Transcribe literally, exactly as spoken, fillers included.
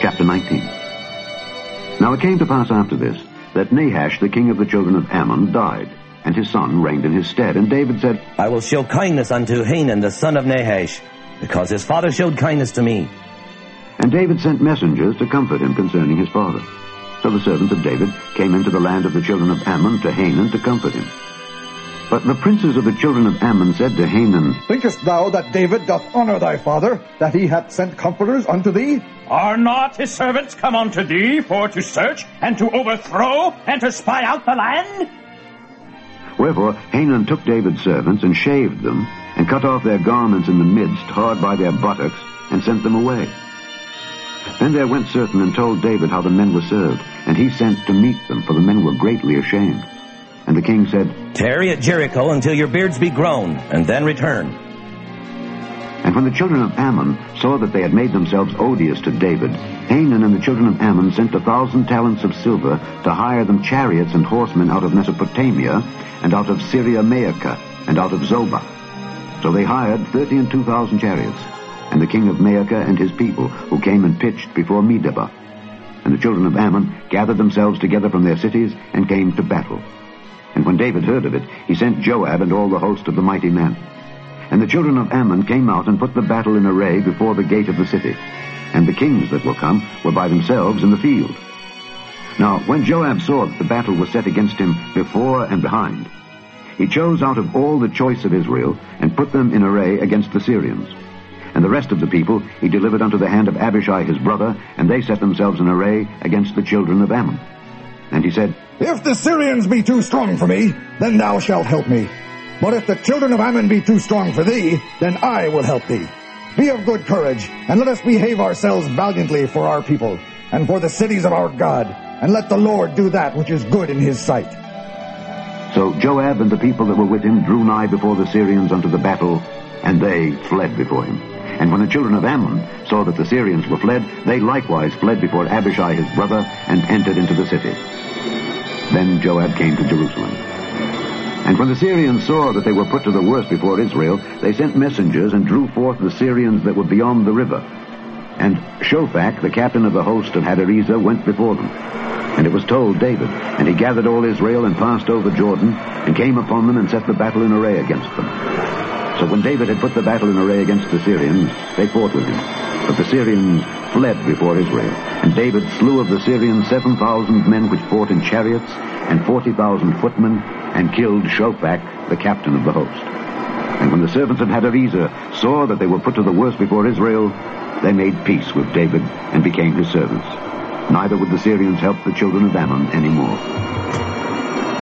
chapter nineteen. Now it came to pass after this, that Nahash, the king of the children of Ammon, died, and his son reigned in his stead. And David said, I will show kindness unto Hanun, the son of Nahash, because his father showed kindness to me. And David sent messengers to comfort him concerning his father. So the servants of David came into the land of the children of Ammon to Hanun to comfort him. But the princes of the children of Ammon said to Hanun, Thinkest thou that David doth honor thy father, that he hath sent comforters unto thee? Are not his servants come unto thee for to search, and to overthrow, and to spy out the land? Wherefore Hanun took David's servants, and shaved them, and cut off their garments in the midst, hard by their buttocks, and sent them away. Then there went certain and told David how the men were served, and he sent to meet them, for the men were greatly ashamed. And the king said, Tarry at Jericho until your beards be grown, and then return. And when the children of Ammon saw that they had made themselves odious to David, Hanun and the children of Ammon sent a thousand talents of silver to hire them chariots and horsemen out of Mesopotamia, and out of Syria Maacah, and out of Zobah. So they hired thirty and two thousand chariots, and the king of Maacah and his people, who came and pitched before Medeba. And the children of Ammon gathered themselves together from their cities, and came to battle. And when David heard of it, he sent Joab and all the host of the mighty men. And the children of Ammon came out and put the battle in array before the gate of the city. And the kings that were come were by themselves in the field. Now when Joab saw that the battle was set against him before and behind, he chose out of all the choice of Israel, and put them in array against the Syrians. And the rest of the people he delivered unto the hand of Abishai his brother, and they set themselves in array against the children of Ammon. And he said, If the Syrians be too strong for me, then thou shalt help me. But if the children of Ammon be too strong for thee, then I will help thee. Be of good courage, and let us behave ourselves valiantly for our people, and for the cities of our God, and let the Lord do that which is good in his sight. So Joab and the people that were with him drew nigh before the Syrians unto the battle, and they fled before him. And when the children of Ammon saw that the Syrians were fled, they likewise fled before Abishai his brother, and entered into the city. Then Joab came to Jerusalem. And when the Syrians saw that they were put to the worse before Israel, they sent messengers, and drew forth the Syrians that were beyond the river. And Shophach, the captain of the host of Hadarezer, went before them. And it was told David, and he gathered all Israel, and passed over Jordan, and came upon them, and set the battle in array against them. So when David had put the battle in array against the Syrians, they fought with him. But the Syrians fled before Israel. And David slew of the Syrians seven thousand men which fought in chariots, and forty thousand footmen, and killed Shophach, the captain of the host. And when the servants of Hadarezer saw that they were put to the worse before Israel, they made peace with David, and became his servants. Neither would the Syrians help the children of Ammon any more.